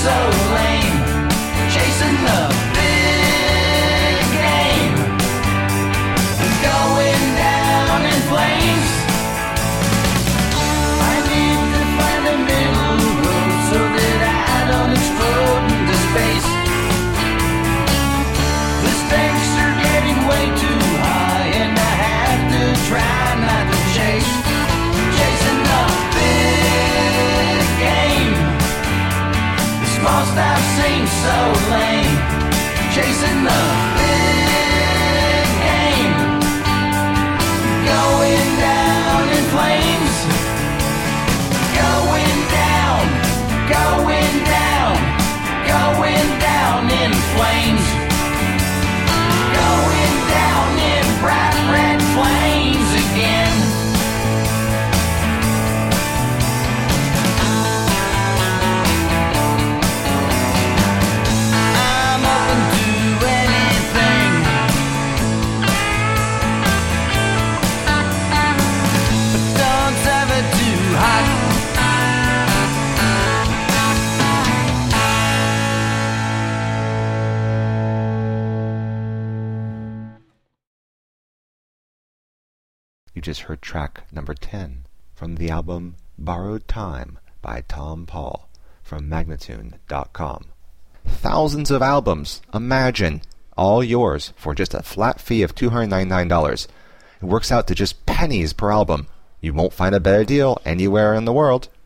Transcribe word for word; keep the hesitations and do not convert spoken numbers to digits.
so lame, chasing the big game, going down in flames. I need to find a middle road so that I don't explode into space. The stakes are getting way too high and I have to try not to chase. Chasing the big game. The small stuff seems so lame. Chasing the big game. Going down in flames. Going down, going down, going down in flames. Going down in bright red flames again. I'm open to anything, but don't serve it too hot. You just heard track number ten from the album Borrowed Time by Tom Paul from Magnatune dot com. Thousands of albums, imagine, all yours for just a flat fee of two hundred ninety-nine dollars. It works out to just pennies per album. You won't find a better deal anywhere in the world.